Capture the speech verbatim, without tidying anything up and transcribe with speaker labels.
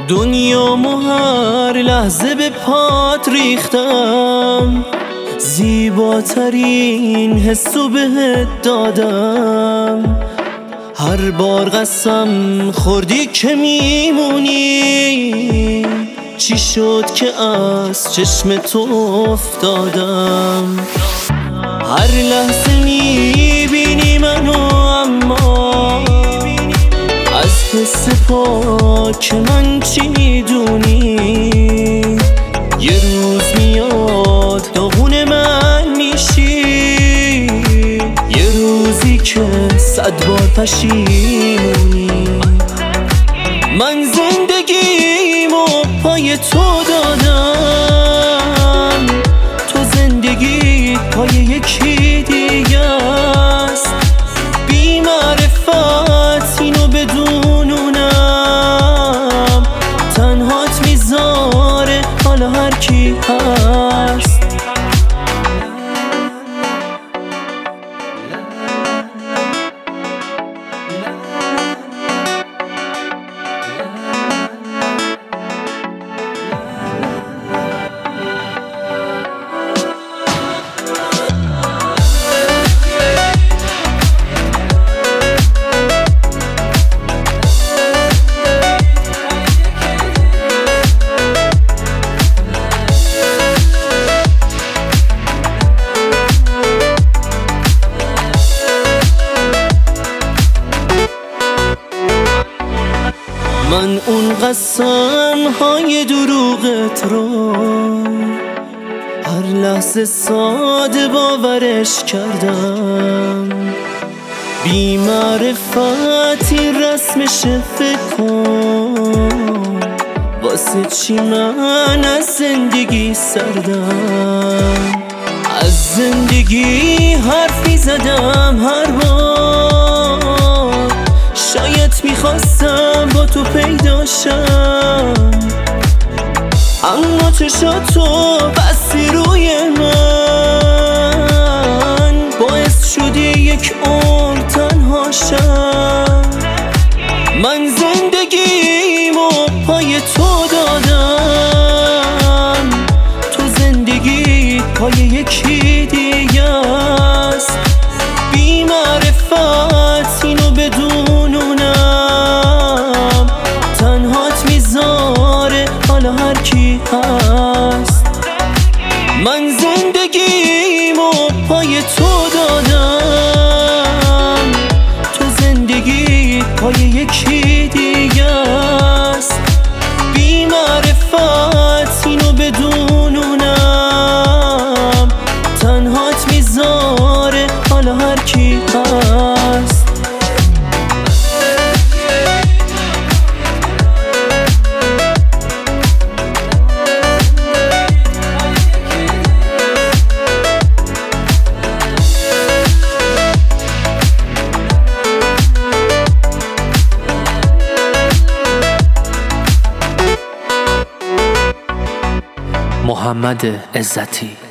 Speaker 1: دنیامو هر لحظه به پات ریختم، زیباترین حسو بهت دادم. هر بار قسم خوردی که میمونی، چی شد که از چشم تو افتادم. هر لحظه میبینی منو، اما از حس پاک من چی میدونی؟ یه روز میاد داغون من میشی، یه روزی که صد بار پشیمونی. من زندگیمو پای تو دادم، تو زندگی پای یکی دیگه است. بی معرفت اینو بدونونم، تنهات میذاره حالا هر کی هست. من اون قسم های دروغت رو هر لحظه ساده باورش کردم. بی معرفتی رسمش فکر کن، واسه چی من از زندگی سردم. از زندگی حرفی زدم هر بار، شاید میخواستم با تو پیداشم، اما چشاتو بستی روی من، باعث شدی یک عمر تنها شم. من زندگیمو پای تو دادم، تو زندگی پای یکی دیگه است. بی معرفت اینو بدونونم، تنهات میذاره حالا هر کی هست. من زندگیمو پای تو دادم، تو زندگی پای یکی دیگه است. بی معرفت اینو بدونونم، تنهات میذاره حالا هر کی هست.
Speaker 2: محمد عزتی.